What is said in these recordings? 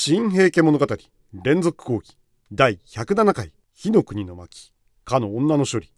新平家物語連続講義第107回火の国の巻かの女の処理。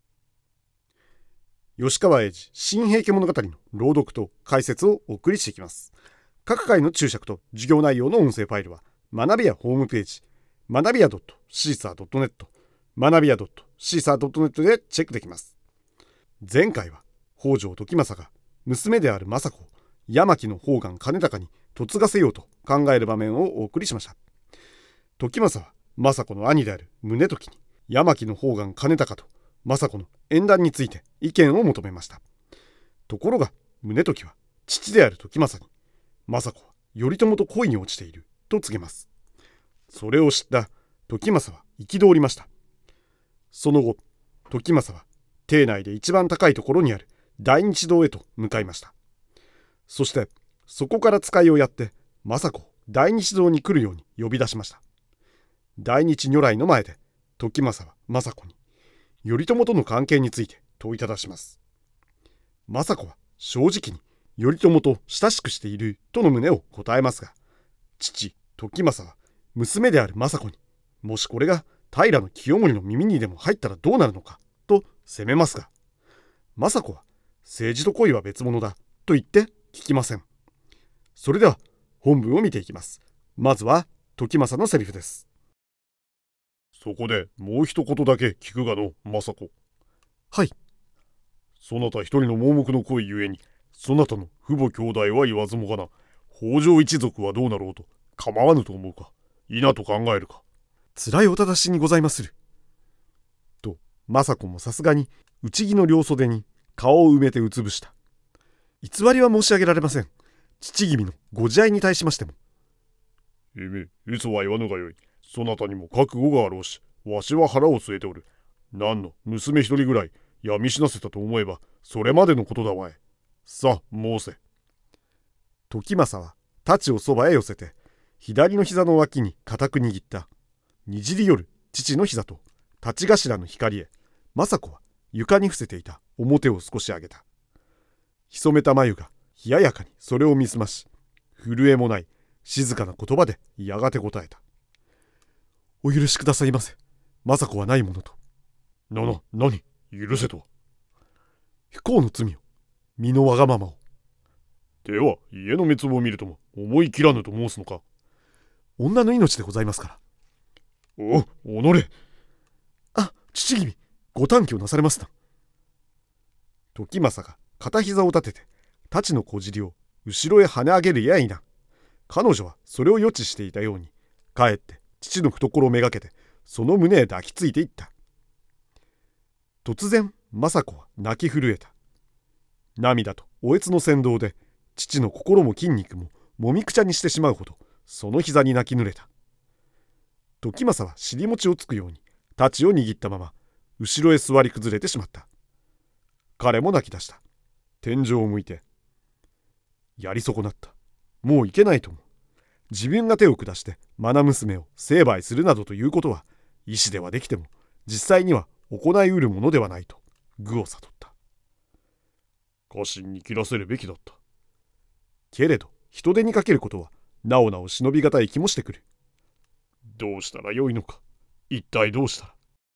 吉川英治新平家物語の朗読と解説をお送りしていきます。各回の注釈と授業内容の音声ファイルは学びやホームページ学びや .caesar.net 学びや .caesar.net でチェックできます。前回は北条時政が娘である政子を山木の方眼兼高に嫁がせようと考える場面をお送りしました。時政は政子の兄である宗時に山木の方眼兼高と政子の縁談について意見を求めました。ところが宗時は父である時政に政子は頼朝と恋に落ちていると告げます。それを知った時政は憤りました。その後時政は邸内で一番高いところにある大日堂へと向かいました。そしてそこから使いをやって政子を大日堂に来るように呼び出しました。大日如来の前で時政は政子に頼朝との関係について問いただします。政子は正直に頼朝と親しくしているとの旨を答えますが、父時政は娘である政子にもしこれが平清盛の耳にでも入ったらどうなるのかと責めますが、政子は政治と恋は別物だと言って聞きません。それでは本文を見ていきます。まずは時政のセリフです。 そこでもう一言だけ聞くがの、政子。 はい。 そなた一人の盲目の恋ゆえに、そなたの父母兄弟は言わずもがな、北条一族はどうなろうと構わぬと思うか、いなと考えるか。 辛いお正しにございまする。と政子もさすがに内着の両袖に顔を埋めてうつぶした。偽りは申し上げられません。父君のご自愛に対しましても。 嘘は言わぬがよい。そなたにも覚悟があろうし、わしは腹を据えておる。何の娘一人ぐらいやみしなせたと思えば、それまでのことだわい。さあ申せ。 時政は太刀をそばへ寄せて、左の膝の脇に固く握った。にじり寄る父の膝と立ち頭の光へ、政子は床に伏せていた表を少し上げた。潜めた眉が冷ややかにそれを見すまし、震えもない静かな言葉でやがて答えた。お許しくださいませ。政子はないものと。 何許せとは。 不幸の罪を、身のわがままを。 では家の滅亡を見るとも思い切らぬと申すのか。 女の命でございますから。 おのれ。 あ、父君、ご短気をなされますな。時政が片膝を立てて太刀の小尻を後ろへ跳ね上げるやいな。彼女はそれを予知していたように、かえって父の懐をめがけてその胸へ抱きついていった。突然政子は泣き震えた。涙とおえつの先導で父の心も筋肉ももみくちゃにしてしまうほどその膝に泣き濡れた。時政は尻餅をつくように太刀を握ったまま後ろへ座り崩れてしまった。彼も泣き出した。天井を向いて、やり損なった。もういけないと思う。自分が手を下して愛娘を成敗するなどということは意志ではできても実際には行いうるものではないと愚を悟った。 家臣に切らせるべきだった。 けれど人手にかけることはなおなお忍びがたい気もしてくる。 どうしたらよいのか。一体どうしたら。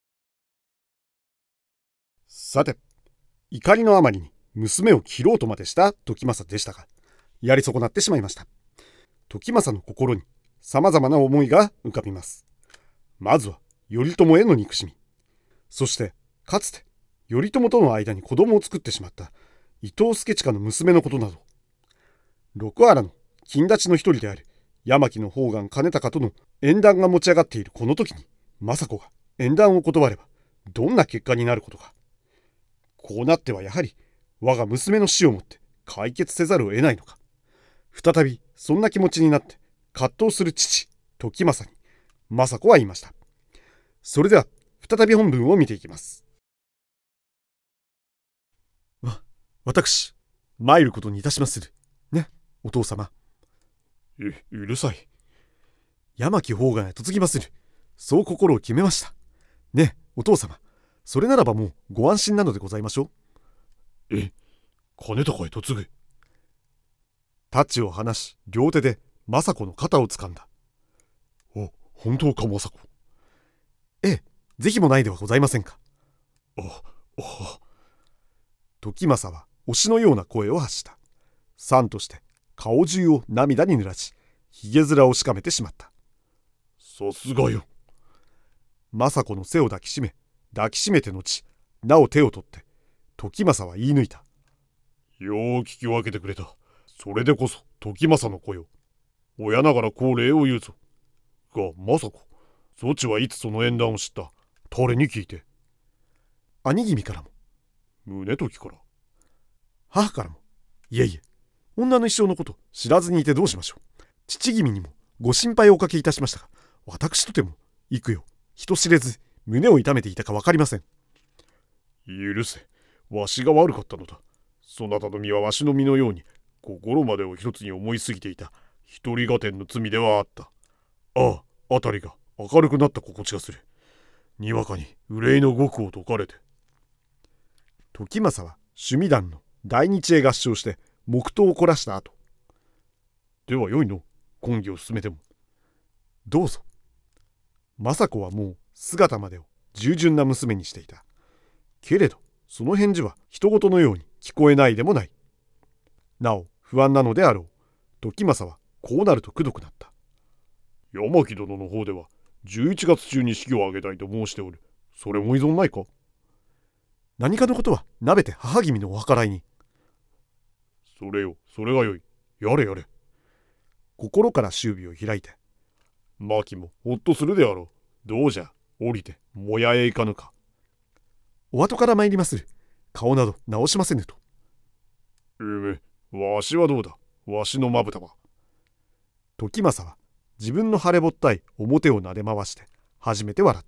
さて、怒りのあまりに娘を切ろうとまでした時政でしたが、やり損なってしまいました。時政の心に様々な思いが浮かびます。まずは頼朝への憎しみ、そしてかつて頼朝との間に子供を作ってしまった伊東助親の娘のことなど、六原の金立ちの一人である山木の方眼兼高との縁談が持ち上がっているこの時に、政子が縁談を断ればどんな結果になることか。こうなってはやはり我が娘の死をもって解決せざるを得ないのか。再びそんな気持ちになって葛藤する父時政に政子は言いました。それでは再び本文を見ていきます。私参ることにいたしまするね、お父様。 うるさい。 山木方眼へ嫁ぎまする。そう心を決めましたね、お父様。それならばもうご安心なのでございましょう。兼高へ嫁ぐ。 太刀を離し両手で政子の肩をつかんだ。 本当か政子。 ええ、是非もないではございませんか。時政は推しのような声を発した。さんとして顔中を涙に濡らし、ひげ面をしかめてしまった。 さすがよ。 政子の背を抱きしめて後、なお手を取って時政は言い抜いた。 よう聞き分けてくれた。それでこそ時政の子よ。親ながらこう礼を言うぞ。が政子、そちはいつその縁談を知った？誰に聞いて？ 兄君からも。 宗時から？ 母からも。いえいえ、女の一生のこと知らずにいてどうしましょう。父君にもご心配をおかけいたしましたが、私とても幾よ人知れず胸を痛めていたか分かりません。 許せ、わしが悪かったのだ。そなたの身はわしの身のように心までを一つに思いすぎていた一人合点の罪ではあった。ああ、あたりが明るくなった心地がする。にわかに憂いの極を解かれて。 時政は趣味団の大日へ合唱して黙祷を凝らした後、 ではよいの、婚儀を進めても。 どうぞ。政子はもう姿までを従順な娘にしていた。けれどその返事は人事のように聞こえないでもない。なお不安なのであろう。時政はこうなるとくどくなった。 八巻殿の方では11月中に式を挙げたいと申しておる。それも依存ないか？ 何かのことはなべて母君のお計らいに。 それよ、それがよい。やれやれ。 心から祝備を開いて。 牧もほっとするであろう。どうじゃ、降りてもやへ行かぬか。 お後から参りまする。顔など直しませぬと。 わしはどうだ。わしのまぶたは。 時政は自分の晴れぼったい表を撫で回して初めて笑った。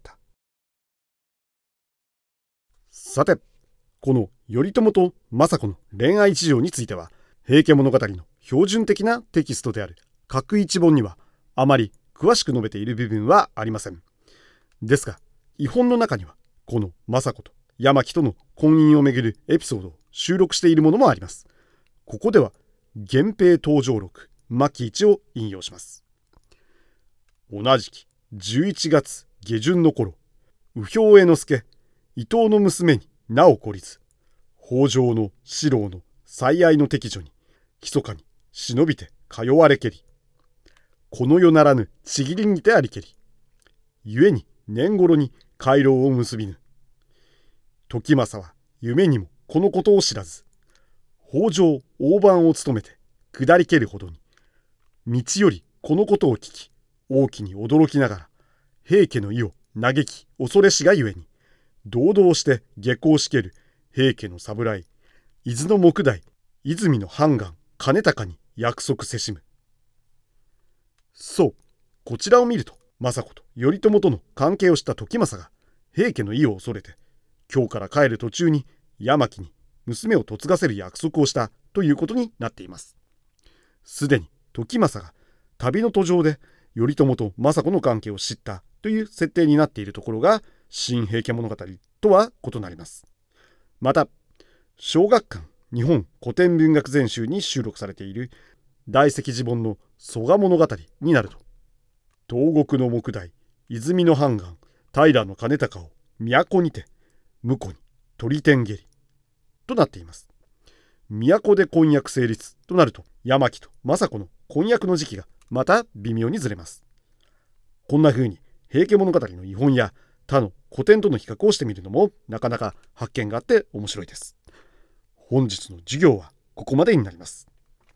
さて、この頼朝と政子の恋愛事情については、平家物語の標準的なテキストである角一本にはあまり詳しく述べている部分はありません。ですが、遺本の中にはこの政子と八巻との婚姻をめぐるエピソードを収録しているものもあります。ここでは源平登場録巻一を引用します。同じき11月下旬の頃、右兵衛之助伊藤の娘になお懲りず、北条の四郎の最愛の適女に密かに忍びて通われけり、この世ならぬちぎりにてありけり、ゆえに年頃に回廊を結びぬ。時政は夢にもこのことを知らず、北条大番を務めて下りけるほどに、道よりこのことを聞き、大きに驚きながら、平家の意を嘆き恐れしがゆえに、堂々して下校しける平家の侍、伊豆の目代、泉の判官兼高に約束せしむ。そう、こちらを見ると、政子と頼朝との関係をした時政が、平家の意を恐れて、京から帰る途中に八巻に娘を嫁がせる約束をしたということになっています。すでに時政が旅の途上で頼朝と政子の関係を知ったという設定になっているところが新平家物語とは異なります。また、小学館日本古典文学全集に収録されている大石寺本の曽我物語になると、東国の目代、泉の判官、平兼高を都にて、婿に取り天下りとなっています。都で婚約成立となると、八巻と政子の婚約の時期がまた微妙にずれます。こんな風に平家物語の遺本や他の古典との比較をしてみるのもなかなか発見があって面白いです。本日の授業はここまでになります。